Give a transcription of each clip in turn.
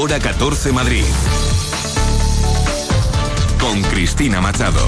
Hora 14 Madrid. Con Cristina Machado.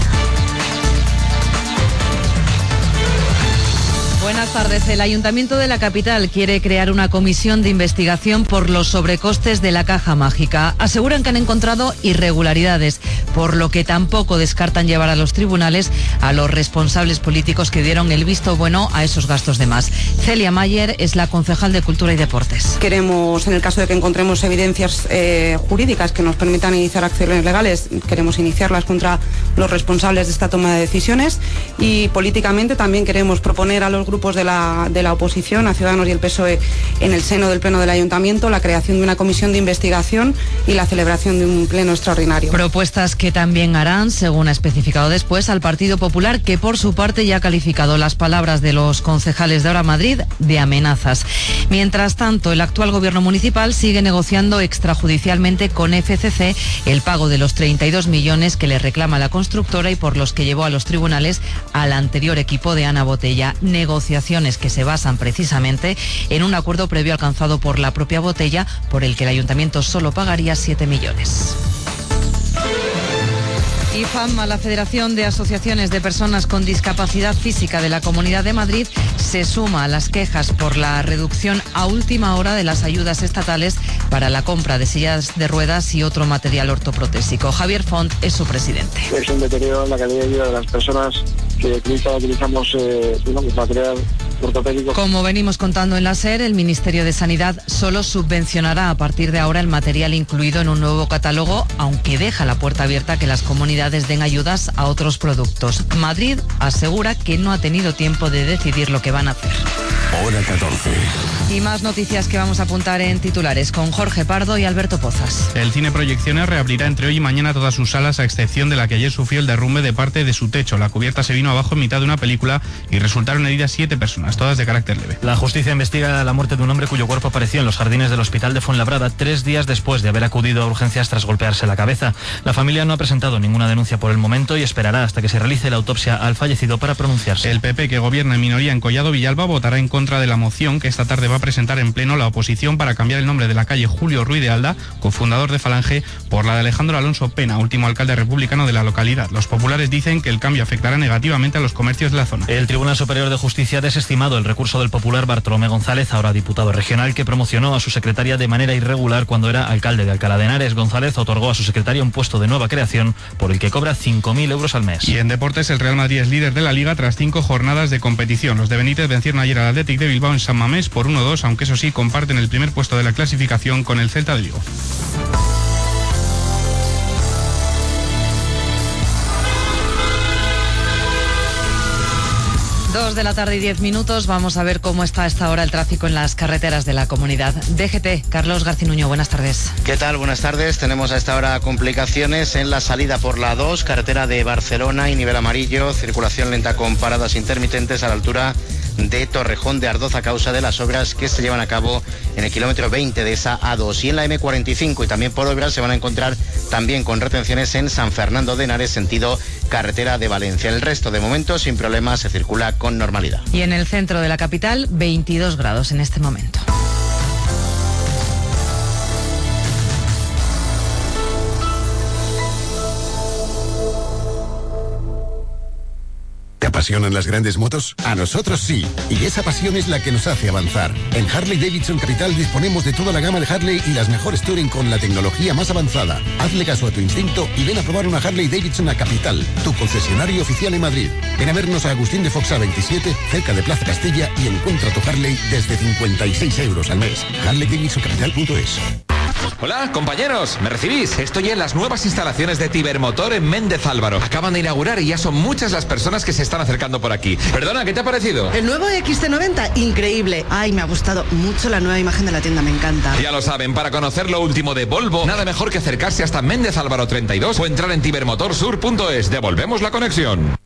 Buenas tardes. El Ayuntamiento de la capital quiere crear una comisión de investigación por los sobrecostes de la Caja Mágica. Aseguran que han encontrado irregularidades, por lo que tampoco descartan llevar a los tribunales a los responsables políticos que dieron el visto bueno a esos gastos de más. Celia Mayer es la concejal de Cultura y Deportes. Queremos, en el caso de que encontremos evidencias jurídicas que nos permitan iniciar acciones legales, queremos iniciarlas contra los responsables de esta toma de decisiones, y políticamente también queremos proponer a los grupos de la oposición, a Ciudadanos y el PSOE, en el seno del Pleno del Ayuntamiento, la creación de una comisión de investigación y la celebración de un pleno extraordinario. Propuestas que también harán, según ha especificado después, al Partido Popular, que por su parte ya ha calificado las palabras de los concejales de Ahora Madrid de amenazas. Mientras tanto, el actual gobierno municipal sigue negociando extrajudicialmente con FCC el pago de los 32 millones que le reclama la constructora y por los que llevó a los tribunales al anterior equipo de Ana Botella. Negociaciones que se basan precisamente en un acuerdo previo alcanzado por la propia Botella, por el que el ayuntamiento solo pagaría 7 millones. IFAM, la Federación de Asociaciones de Personas con Discapacidad Física de la Comunidad de Madrid, se suma a las quejas por la reducción a última hora de las ayudas estatales para la compra de sillas de ruedas y otro material ortoprotésico. Javier Font es su presidente. Es un deterioro en la calidad de vida de las personas que utilizamos material ortopédico. Como venimos contando en la SER, el Ministerio de Sanidad solo subvencionará a partir de ahora el material incluido en un nuevo catálogo, aunque deja la puerta abierta a que las comunidades den ayudas a otros productos. Madrid asegura que no ha tenido tiempo de decidir lo que van a hacer. Hora 14. Y más noticias que vamos a apuntar en titulares con Jorge Pardo y Alberto Pozas. El Cine Proyecciones reabrirá entre hoy y mañana todas sus salas, a excepción de la que ayer sufrió el derrumbe de parte de su techo. La cubierta se vino abajo en mitad de una película y resultaron heridas 7 personas, todas de carácter leve. La justicia investiga la muerte de un hombre cuyo cuerpo apareció en los jardines del hospital de Fuenlabrada 3 días después de haber acudido a urgencias tras golpearse la cabeza. La familia no ha presentado ninguna denuncia por el momento y esperará hasta que se realice la autopsia al fallecido para pronunciarse. El PP, que gobierna en minoría en Collado Villalba, votará en contra de la moción que esta tarde va a presentar en pleno la oposición para cambiar el nombre de la calle Julio Ruiz de Alda, cofundador de Falange, por la de Alejandro Alonso Pena, último alcalde republicano de la localidad. Los populares dicen que el cambio afectará negativamente a los comercios de la zona. El Tribunal Superior de Justicia ha desestimado el recurso del popular Bartolomé González, ahora diputado regional, que promocionó a su secretaria de manera irregular cuando era alcalde de Alcalá de Henares. González otorgó a su secretaria un puesto de nueva creación por el que cobra 5.000 euros al mes. Y en deportes, el Real Madrid es líder de la Liga tras 5 jornadas de competición. Los de Benítez vencieron ayer al Athletic de Bilbao en San Mamés por 1-2, aunque eso sí comparten el primer puesto de la clasificación con el Celta de Vigo. Dos de la tarde y 10 minutos. Vamos a ver cómo está a esta hora el tráfico en las carreteras de la comunidad. DGT, Carlos Garcinuño, buenas tardes. ¿Qué tal? Buenas tardes. Tenemos a esta hora complicaciones en la salida por la 2, carretera de Barcelona y nivel amarillo, circulación lenta con paradas intermitentes a la altura de Torrejón de Ardoz a causa de las obras que se llevan a cabo en el kilómetro 20 de esa A2. Y en la M45 y también por obras se van a encontrar también con retenciones en San Fernando de Henares, sentido carretera de Valencia. El resto, de momento, sin problemas, se circula con normalidad. Y en el centro de la capital, 22 grados en este momento. ¿Te apasionan las grandes motos? A nosotros sí, y esa pasión es la que nos hace avanzar. En Harley Davidson Capital disponemos de toda la gama de Harley y las mejores Touring con la tecnología más avanzada. Hazle caso a tu instinto y ven a probar una Harley Davidson a Capital, tu concesionario oficial en Madrid. Ven a vernos a Agustín de Foxa 27, cerca de Plaza Castilla, y encuentra tu Harley desde 56 euros al mes. HarleyDavidsonCapital.es. Hola, compañeros, ¿me recibís? Estoy en las nuevas instalaciones de Tibermotor en Méndez Álvaro. Acaban de inaugurar y ya son muchas las personas que se están acercando por aquí. Perdona, ¿qué te ha parecido? El nuevo XC90, increíble. Ay, me ha gustado mucho la nueva imagen de la tienda, me encanta. Ya lo saben, para conocer lo último de Volvo, nada mejor que acercarse hasta Méndez Álvaro 32 o entrar en tibermotorsur.es. Devolvemos la conexión.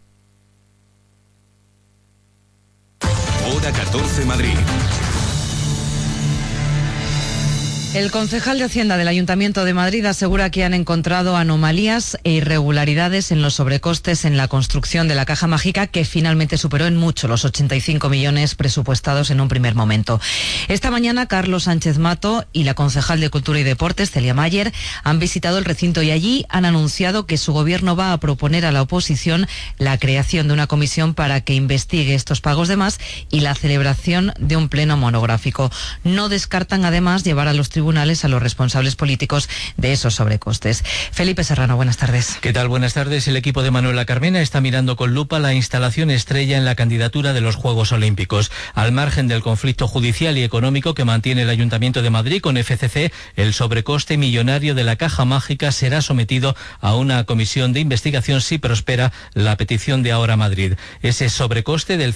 Hora 14 Madrid. El concejal de Hacienda del Ayuntamiento de Madrid asegura que han encontrado anomalías e irregularidades en los sobrecostes en la construcción de la Caja Mágica, que finalmente superó en mucho los 85 millones presupuestados en un primer momento. Esta mañana Carlos Sánchez Mato y la concejal de Cultura y Deportes, Celia Mayer, han visitado el recinto y allí han anunciado que su gobierno va a proponer a la oposición la creación de una comisión para que investigue estos pagos de más y la celebración de un pleno monográfico. No descartan además llevar a los tribunales a los responsables políticos de esos sobrecostes. Felipe Serrano, buenas tardes. ¿Qué tal? Buenas tardes. El equipo de Manuela Carmena está mirando con lupa la instalación estrella en la candidatura de los Juegos Olímpicos. Al margen del conflicto judicial y económico que mantiene el Ayuntamiento de Madrid con FCC, el sobrecoste millonario de la Caja Mágica será sometido a una comisión de investigación si prospera la petición de Ahora Madrid. Ese sobrecoste del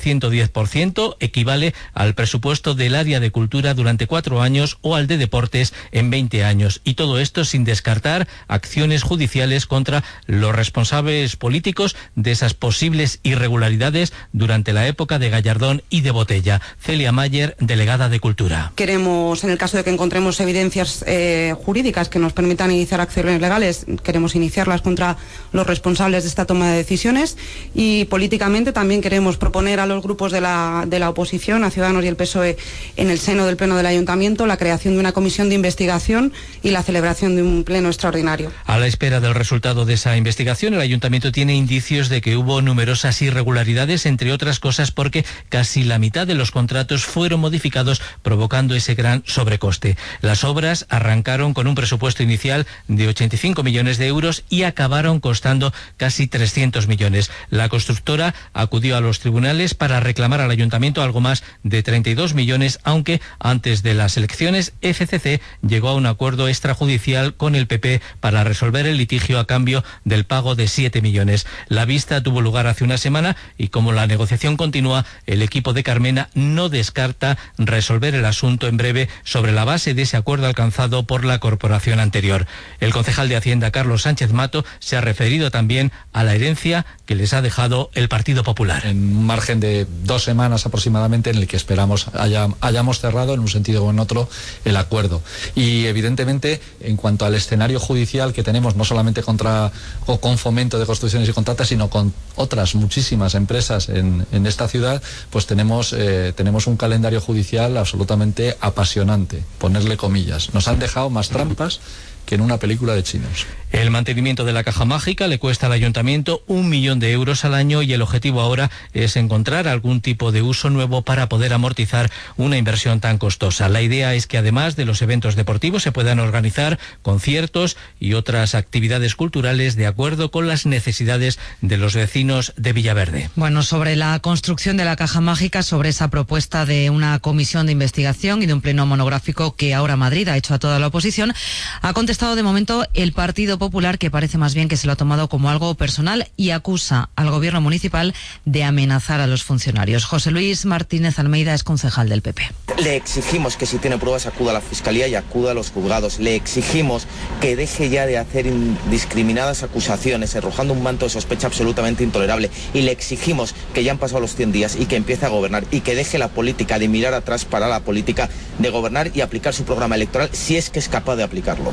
110% equivale al presupuesto del área de cultura durante 4 años o al de deportes en 20 años. Y todo esto sin descartar acciones judiciales contra los responsables políticos de esas posibles irregularidades durante la época de Gallardón y de Botella. Celia Mayer, delegada de Cultura. Queremos, en el caso de que encontremos evidencias jurídicas que nos permitan iniciar acciones legales, queremos iniciarlas contra los responsables de esta toma de decisiones, y políticamente también queremos proponer a los grupos de la oposición, a Ciudadanos y el PSOE, en el seno del Pleno del Ayuntamiento, la creación de una comisión de investigación y la celebración de un pleno extraordinario. A la espera del resultado de esa investigación, el Ayuntamiento tiene indicios de que hubo numerosas irregularidades, entre otras cosas porque casi la mitad de los contratos fueron modificados, provocando ese gran sobrecoste. Las obras arrancaron con un presupuesto inicial de 85 millones de euros y acabaron costando casi 300 millones. La constructora acudió a los tribunales para reclamar al Ayuntamiento algo más de 32 millones, aunque antes de las elecciones FCC llegó a un acuerdo extrajudicial con el PP para resolver el litigio a cambio del pago de 7 millones. La vista tuvo lugar hace una semana y como la negociación continúa, el equipo de Carmena no descarta resolver el asunto en breve sobre la base de ese acuerdo alcanzado por la corporación anterior. El concejal de Hacienda, Carlos Sánchez Mato, se ha referido también a la herencia que les ha dejado el Partido Popular. En un margen de 2 semanas aproximadamente en el que esperamos hayamos cerrado en un sentido o en otro el acuerdo. Y evidentemente, en cuanto al escenario judicial que tenemos, no solamente contra o con Fomento de Construcciones y Contratas, sino con otras muchísimas empresas en esta ciudad, pues tenemos un calendario judicial absolutamente apasionante, ponerle comillas. Nos han dejado más trampas que en una película de chinos. El mantenimiento de la Caja Mágica le cuesta al Ayuntamiento 1 millón de euros al año y el objetivo ahora es encontrar algún tipo de uso nuevo para poder amortizar una inversión tan costosa. La idea es que además de los eventos deportivos se puedan organizar conciertos y otras actividades culturales de acuerdo con las necesidades de los vecinos de Villaverde. Bueno, sobre la construcción de la Caja Mágica, sobre esa propuesta de una comisión de investigación y de un pleno monográfico que Ahora Madrid ha hecho a toda la oposición, ha contestado de momento el Partido Popular, que parece más bien que se lo ha tomado como algo personal y acusa al gobierno municipal de amenazar a los funcionarios. José Luis Martínez Almeida es concejal del PP. Le exigimos que si tiene pruebas acuda a la Fiscalía y acuda a los juzgados. Le exigimos que deje ya de hacer indiscriminadas acusaciones, arrojando un manto de sospecha absolutamente intolerable. Y le exigimos que ya han pasado los 100 días y que empiece a gobernar y que deje la política de mirar atrás para la política de gobernar y aplicar su programa electoral si es que es capaz de aplicarlo.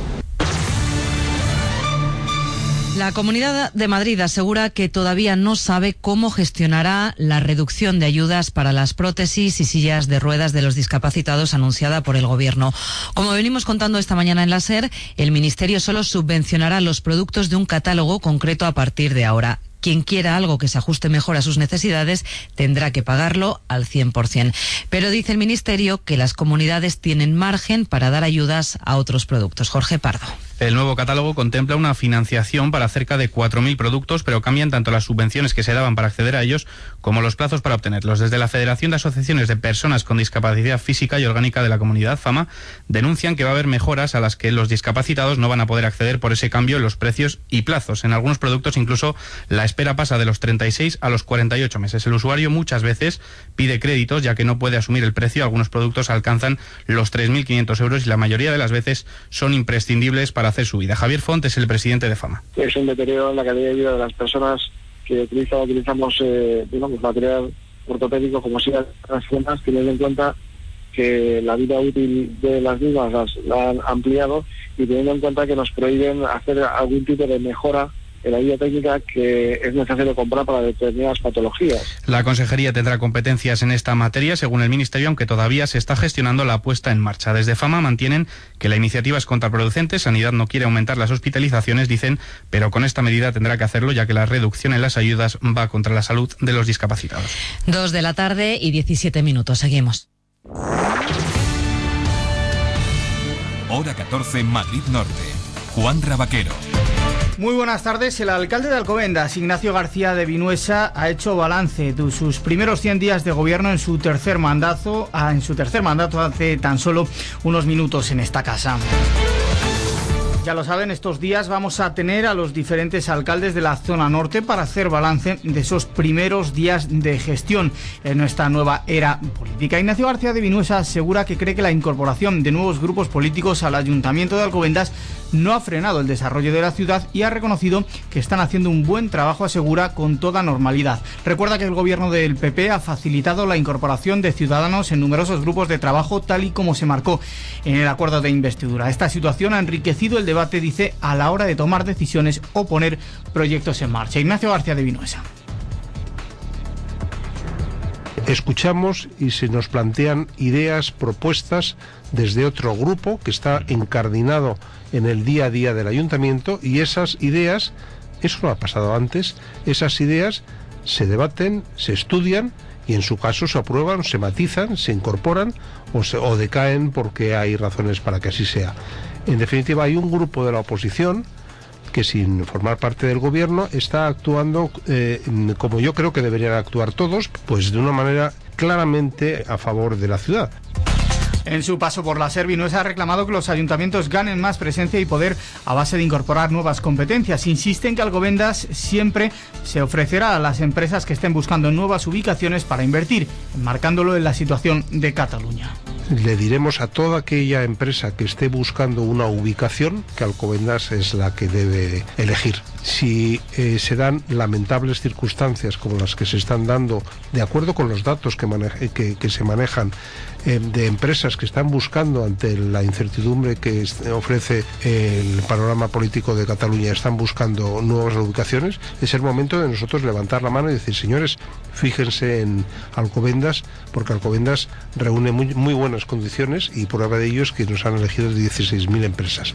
La Comunidad de Madrid asegura que todavía no sabe cómo gestionará la reducción de ayudas para las prótesis y sillas de ruedas de los discapacitados anunciada por el Gobierno. Como venimos contando esta mañana en la SER, el Ministerio solo subvencionará los productos de un catálogo concreto a partir de ahora. Quien quiera algo que se ajuste mejor a sus necesidades tendrá que pagarlo al 100%. Pero dice el Ministerio que las comunidades tienen margen para dar ayudas a otros productos. Jorge Pardo. El nuevo catálogo contempla una financiación para cerca de 4.000 productos, pero cambian tanto las subvenciones que se daban para acceder a ellos como los plazos para obtenerlos. Desde la Federación de Asociaciones de Personas con Discapacidad Física y Orgánica de la Comunidad, FAMA, denuncian que va a haber mejoras a las que los discapacitados no van a poder acceder por ese cambio en los precios y plazos. En algunos productos incluso la espera pasa de los 36 a los 48 meses. El usuario muchas veces pide créditos ya que no puede asumir el precio. Algunos productos alcanzan los 3.500 euros y la mayoría de las veces son imprescindibles para hacer su vida. Javier Font es el presidente de FAMA. Es un deterioro en la calidad de vida de las personas que utilizamos material ortopédico como sillas, las zonas, teniendo en cuenta que la vida útil de las mismas la han ampliado, y teniendo en cuenta que nos prohíben hacer algún tipo de mejora en la guía técnica que es necesario comprar para determinadas patologías. La Consejería tendrá competencias en esta materia, según el Ministerio, aunque todavía se está gestionando la puesta en marcha. Desde Fama mantienen que la iniciativa es contraproducente. Sanidad no quiere aumentar las hospitalizaciones, dicen, pero con esta medida tendrá que hacerlo, ya que la reducción en las ayudas va contra la salud de los discapacitados. 2 de la tarde y 17 minutos. Seguimos. Hora 14, Madrid Norte. Juan Rabaquero. Muy buenas tardes. El alcalde de Alcobendas, Ignacio García de Vinuesa, ha hecho balance de sus primeros 100 días de gobierno en su tercer mandato hace tan solo unos minutos en esta casa. Ya lo saben, estos días vamos a tener a los diferentes alcaldes de la zona norte para hacer balance de esos primeros días de gestión en nuestra nueva era política. Ignacio García de Vinuesa asegura que cree que la incorporación de nuevos grupos políticos al Ayuntamiento de Alcobendas no ha frenado el desarrollo de la ciudad y ha reconocido que están haciendo un buen trabajo, asegura, con toda normalidad. Recuerda que el gobierno del PP ha facilitado la incorporación de ciudadanos en numerosos grupos de trabajo, tal y como se marcó en el acuerdo de investidura. Esta situación ha enriquecido el debate, dice, a la hora de tomar decisiones o poner proyectos en marcha. Ignacio García de Vinuesa. Escuchamos y se nos plantean ideas, propuestas desde otro grupo que está incardinado en el día a día del ayuntamiento, y esas ideas, eso no ha pasado antes, esas ideas se debaten, se estudian y en su caso se aprueban, se matizan, se incorporan o decaen porque hay razones para que así sea. En definitiva, hay un grupo de la oposición que, sin formar parte del gobierno, está actuando como yo creo que deberían actuar todos, pues de una manera claramente a favor de la ciudad. En su paso por la SER, Vinuesa ha reclamado que los ayuntamientos ganen más presencia y poder a base de incorporar nuevas competencias. Insiste en que Alcobendas siempre se ofrecerá a las empresas que estén buscando nuevas ubicaciones para invertir, enmarcándolo en la situación de Cataluña. Le diremos a toda aquella empresa que esté buscando una ubicación que Alcobendas es la que debe elegir. Si se dan lamentables circunstancias como las que se están dando, de acuerdo con los datos que se manejan, de empresas que están buscando, ante la incertidumbre que ofrece el panorama político de Cataluña, están buscando nuevas ubicaciones, es el momento de nosotros levantar la mano y decir: señores, fíjense en Alcobendas, porque Alcobendas reúne muy buenas condiciones, y prueba de ello es que nos han elegido 16.000 empresas.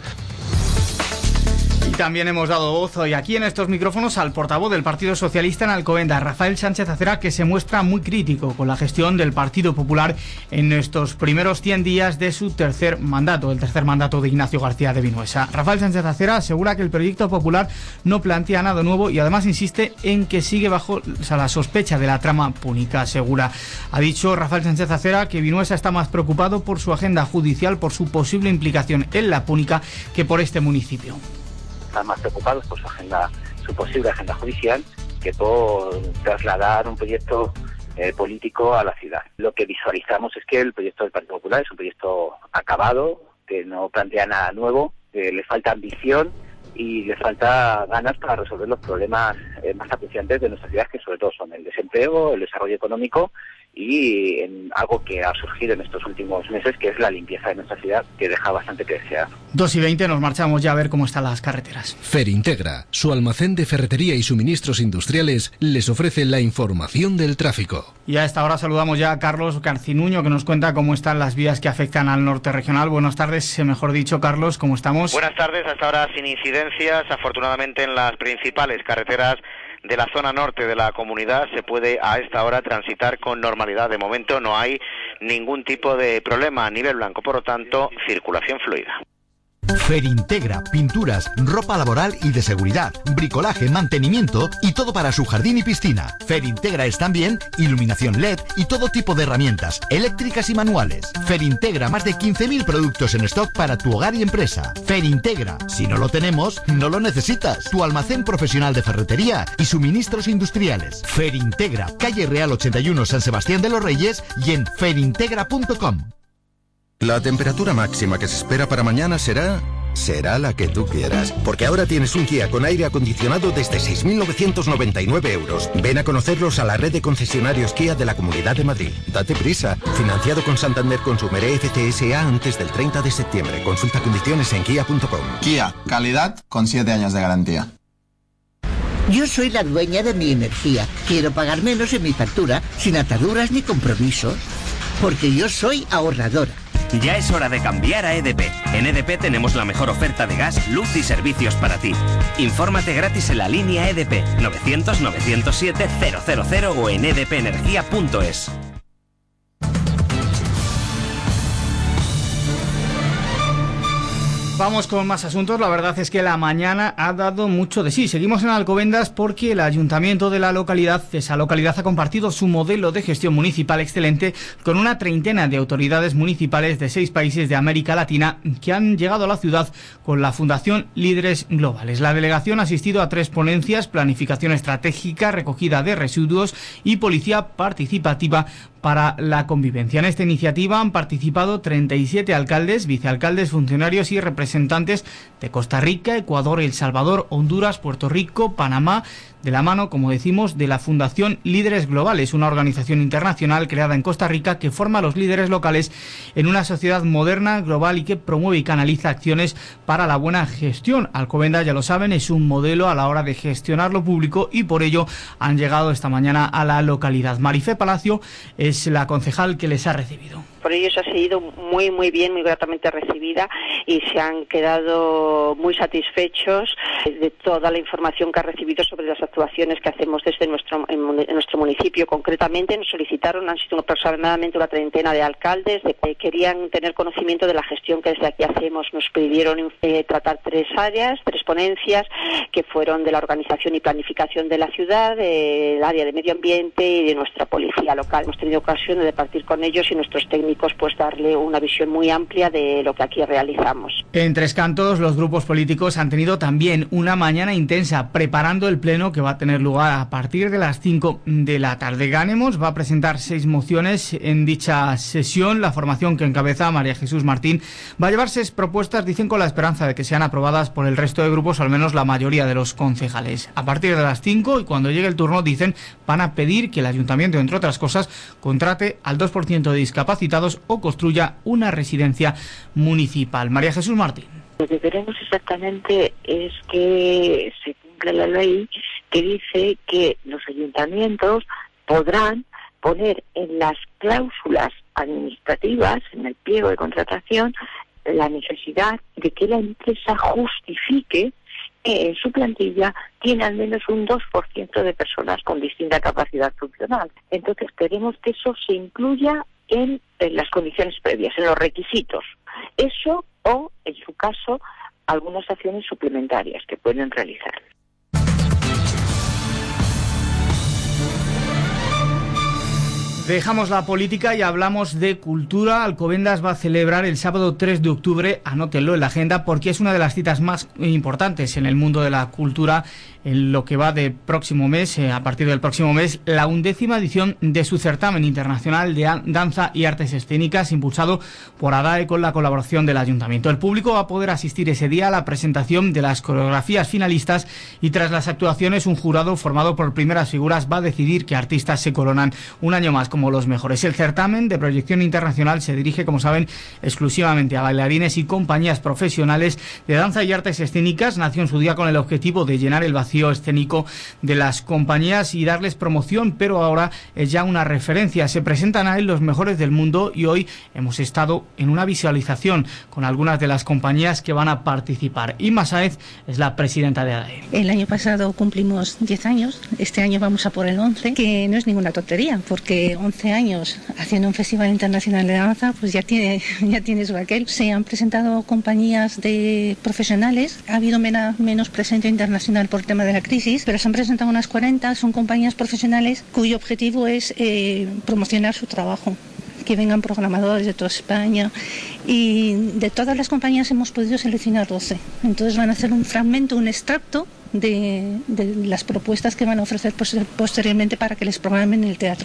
Y también hemos dado voz hoy aquí en estos micrófonos al portavoz del Partido Socialista en Alcobendas, Rafael Sánchez Acera, que se muestra muy crítico con la gestión del Partido Popular en estos primeros 100 días de su tercer mandato, el tercer mandato de Ignacio García de Vinuesa. Rafael Sánchez Acera asegura que el proyecto popular no plantea nada nuevo y además insiste en que sigue bajo la sospecha de la trama púnica, asegura. Ha dicho Rafael Sánchez Acera que Vinuesa está más preocupado por su agenda judicial, por su posible implicación en la púnica, que por este municipio. Están más preocupados por su posible agenda judicial, que por trasladar un proyecto político a la ciudad. Lo que visualizamos es que el proyecto del Partido Popular es un proyecto acabado, que no plantea nada nuevo, que le falta ambición y le falta ganas para resolver los problemas más apreciantes de nuestra ciudad, que sobre todo son el desempleo, el desarrollo económico y en algo que ha surgido en estos últimos meses, que es la limpieza de nuestra ciudad, que deja bastante que desear. 2:20, nos marchamos ya a ver cómo están las carreteras. Ferintegra, su almacén de ferretería y suministros industriales, les ofrece la información del tráfico. Y a esta hora saludamos ya a Carlos Carcinuño, que nos cuenta cómo están las vías que afectan al norte regional. Buenas tardes, mejor dicho, Carlos, ¿cómo estamos? Buenas tardes, hasta ahora sin incidencias, afortunadamente en las principales carreteras de la zona norte de la comunidad se puede a esta hora transitar con normalidad. De momento no hay ningún tipo de problema a nivel blanco, por lo tanto, circulación fluida. Ferintegra, pinturas, ropa laboral y de seguridad, bricolaje, mantenimiento y todo para su jardín y piscina. Ferintegra es también iluminación LED y todo tipo de herramientas eléctricas y manuales. Ferintegra, más de 15.000 productos en stock para tu hogar y empresa. Ferintegra, si no lo tenemos, no lo necesitas. Tu almacén profesional de ferretería y suministros industriales. Ferintegra, calle Real 81, San Sebastián de los Reyes, y en ferintegra.com. La temperatura máxima que se espera para mañana será será la que tú quieras. Porque ahora tienes un Kia con aire acondicionado desde 6.999 euros. Ven a conocerlos a la red de concesionarios Kia de la Comunidad de Madrid. Date prisa. Financiado con Santander Consumer FCSA antes del 30 de septiembre. Consulta condiciones en kia.com. Kia, calidad con 7 años de garantía. Yo soy la dueña de mi energía. Quiero pagar menos en mi factura, sin ataduras ni compromisos. Porque yo soy ahorradora. Ya es hora de cambiar a EDP. En EDP tenemos la mejor oferta de gas, luz y servicios para ti. Infórmate gratis en la línea EDP 900-907-000 o en edpenergia.es. Vamos con más asuntos. La verdad es que la mañana ha dado mucho de sí. Seguimos en Alcobendas porque el ayuntamiento de esa localidad ha compartido su modelo de gestión municipal excelente con una treintena de autoridades municipales de 6 países de América Latina que han llegado a la ciudad con la Fundación Líderes Globales. La delegación ha asistido a 3 ponencias: planificación estratégica, recogida de residuos y policía participativa para la convivencia. En esta iniciativa han participado 37 alcaldes, vicealcaldes, funcionarios y representantes de Costa Rica, Ecuador, El Salvador, Honduras, Puerto Rico, Panamá, de la mano, como decimos, de la Fundación Líderes Globales, una organización internacional creada en Costa Rica que forma a los líderes locales en una sociedad moderna, global y que promueve y canaliza acciones para la buena gestión. Alcobendas, ya lo saben, es un modelo a la hora de gestionar lo público y por ello han llegado esta mañana a la localidad. Marifé Palacio es la concejal que les ha recibido. Por ellos ha sido muy bien, muy gratamente recibida y se han quedado muy satisfechos de toda la información que ha recibido sobre las actuaciones que hacemos desde nuestro municipio. Concretamente nos solicitaron, han sido aproximadamente una treintena de alcaldes, querían tener conocimiento de la gestión que desde aquí hacemos. Nos pidieron tratar 3 áreas, 3 ponencias, que fueron de la organización y planificación de la ciudad, del área de medio ambiente y de nuestra policía local. Hemos tenido ocasión de departir con ellos y nuestros técnicos pues darle una visión muy amplia de lo que aquí realizamos. En Tres Cantos, los grupos políticos han tenido también una mañana intensa preparando el pleno que va a tener lugar a partir de las 5 de la tarde. Ganemos va a presentar 6 mociones en dicha sesión. La formación que encabeza María Jesús Martín va a llevar 6 propuestas, dicen, con la esperanza de que sean aprobadas por el resto de grupos, o al menos la mayoría de los concejales. A partir de las 5 y cuando llegue el turno, dicen, van a pedir que el ayuntamiento, entre otras cosas, contrate al 2% de discapacitados o construya una residencia municipal. María Jesús Martín. Lo que queremos exactamente es que se cumpla la ley que dice que los ayuntamientos podrán poner en las cláusulas administrativas, en el pliego de contratación, la necesidad de que la empresa justifique que en su plantilla tiene al menos un 2% de personas con distinta capacidad funcional. Entonces queremos que eso se incluya en las condiciones previas, en los requisitos. Eso o, en su caso, algunas acciones suplementarias que pueden realizar. Dejamos la política y hablamos de cultura. Alcobendas va a celebrar el sábado 3 de octubre, anótenlo en la agenda, porque es una de las citas más importantes en el mundo de la cultura en lo que va de próximo mes, a partir del próximo mes, la 11ª edición de su certamen internacional de danza y artes escénicas, impulsado por ADAE con la colaboración del Ayuntamiento. El público va a poder asistir ese día a la presentación de las coreografías finalistas y tras las actuaciones un jurado formado por primeras figuras va a decidir qué artistas se coronan un año más como los mejores. El certamen de proyección internacional se dirige, como saben, exclusivamente a bailarines y compañías profesionales de danza y artes escénicas. Nació en su día con el objetivo de llenar el vacío escénico de las compañías y darles promoción, pero ahora es ya una referencia. Se presentan a él los mejores del mundo y hoy hemos estado en una visualización con algunas de las compañías que van a participar. Inma Sáez es la presidenta de ADAE. El año pasado cumplimos 10 años, este año vamos a por el 11, que no es ninguna tontería, porque 11 años haciendo un festival internacional de danza, pues ya tiene su aquel. Se han presentado compañías de profesionales, ha habido menos presencia internacional por tema de la crisis, pero se han presentado unas 40, son compañías profesionales cuyo objetivo es promocionar su trabajo, que vengan programadores de toda España, y de todas las compañías hemos podido seleccionar 12, entonces van a hacer un fragmento, un extracto de las propuestas que van a ofrecer posteriormente para que les programen en el teatro.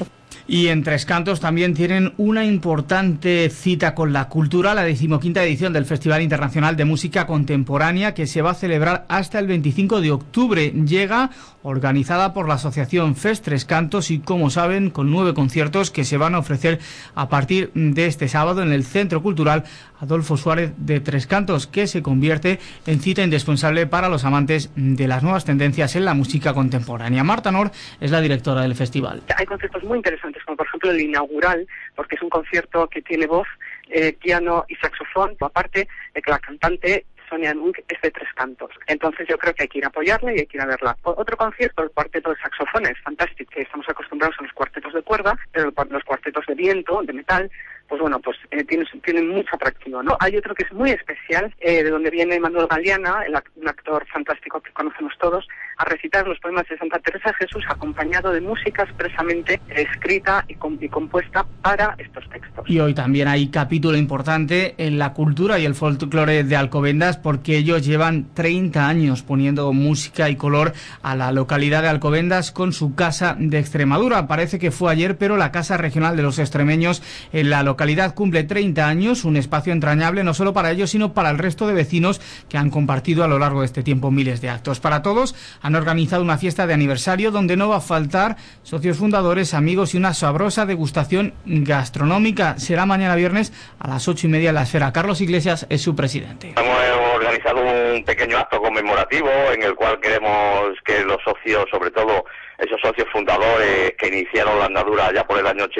Y en Tres Cantos también tienen una importante cita con la cultura, la 15ª edición del Festival Internacional de Música Contemporánea, que se va a celebrar hasta el 25 de octubre. Llega organizada por la asociación FES Tres Cantos y, como saben, con 9 conciertos que se van a ofrecer a partir de este sábado en el Centro Cultural Adolfo Suárez de Tres Cantos, que se convierte en cita indispensable para los amantes de las nuevas tendencias en la música contemporánea. Marta Nor es la directora del festival. Hay conciertos muy interesantes, como por ejemplo el inaugural, porque es un concierto que tiene voz, piano y saxofón, aparte de que la cantante Sonia Nung es de Tres Cantos. Entonces yo creo que hay que ir a apoyarla y hay que ir a verla. Otro concierto, el cuarteto de saxofones, fantástico, que estamos acostumbrados a los cuartetos de cuerda, pero los cuartetos de viento, de metal, pues bueno, pues tienen mucho atractivo, ¿no? Hay otro que es muy especial, de donde viene Manuel Galeana, un actor fantástico que conocemos todos, a recitar los poemas de Santa Teresa de Jesús, acompañado de música expresamente escrita y compuesta para estos textos. Y hoy también hay capítulo importante en la cultura y el folclore de Alcobendas, porque ellos llevan 30 años poniendo música y color a la localidad de Alcobendas con su Casa de Extremadura. Parece que fue ayer, pero la Casa Regional de los Extremeños en la localidad cumple 30 años, un espacio entrañable no solo para ellos, sino para el resto de vecinos que han compartido a lo largo de este tiempo miles de actos. Para todos han organizado una fiesta de aniversario donde no va a faltar socios fundadores, amigos y una sabrosa degustación gastronómica. Será mañana viernes a las 8:30 en la Esfera. Carlos Iglesias es su presidente. Hemos organizado un pequeño acto conmemorativo en el cual queremos que los socios, sobre todo esos socios fundadores que iniciaron la andadura ya por el año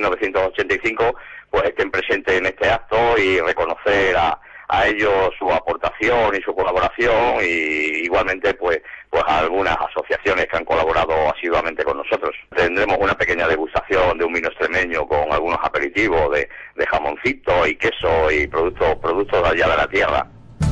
1985, pues estén presentes en este acto y reconocer a ellos su aportación y su colaboración, y igualmente pues a algunas asociaciones que han colaborado asiduamente con nosotros. Tendremos una pequeña degustación de un vino extremeño con algunos aperitivos de jamoncito y queso y productos de allá de la tierra.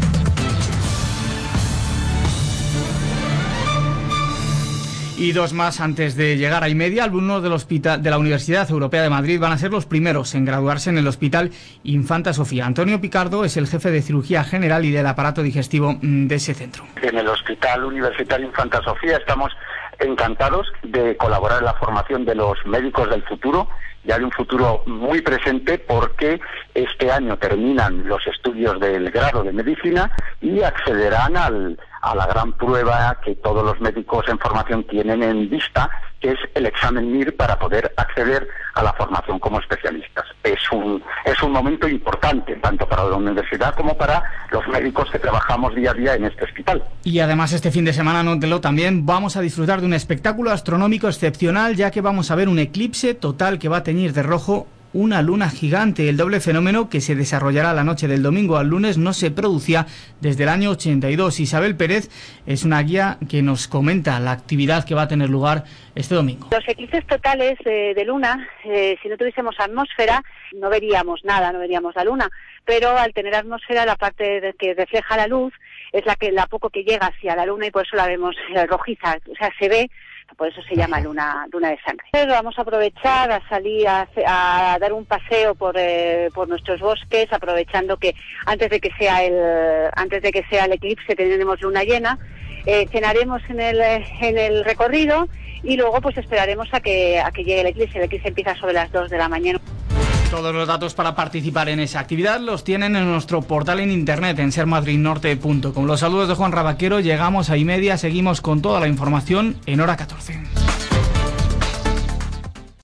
Y dos más antes de llegar a y media. Alumnos de la Universidad Europea de Madrid van a ser los primeros en graduarse en el Hospital Infanta Sofía. Antonio Picardo es el jefe de cirugía general y del aparato digestivo de ese centro. En el Hospital Universitario Infanta Sofía estamos encantados de colaborar en la formación de los médicos del futuro, ya de un futuro muy presente, porque este año terminan los estudios del grado de medicina y accederán a la gran prueba que todos los médicos en formación tienen en vista, que es el examen MIR, para poder acceder a la formación como especialistas. Es un momento importante, tanto para la universidad como para los médicos que trabajamos día a día en este hospital. Y además este fin de semana, nótelo, también vamos a disfrutar de un espectáculo astronómico excepcional, ya que vamos a ver un eclipse total que va a teñir de rojo una luna gigante. El doble fenómeno, que se desarrollará la noche del domingo al lunes, no se producía desde el año 82. Isabel Pérez es una guía que nos comenta la actividad que va a tener lugar este domingo. Los eclipses totales de luna, si no tuviésemos atmósfera, no veríamos nada, no veríamos la luna, pero al tener atmósfera, la parte que refleja la luz es la poco que llega hacia la luna, y por eso la vemos rojiza, o sea, se ve. Por eso se llama luna de sangre. Pero vamos a aprovechar a salir a dar un paseo por nuestros bosques, aprovechando que antes de que sea el eclipse tendremos luna llena. Cenaremos en el recorrido y luego pues esperaremos a que llegue el eclipse. El eclipse empieza sobre las 2 de la mañana. Todos los datos para participar en esa actividad los tienen en nuestro portal en internet, en sermadridnorte.com. Los saludos de Juan Rabaquero. Llegamos a y media, seguimos con toda la información en hora 14.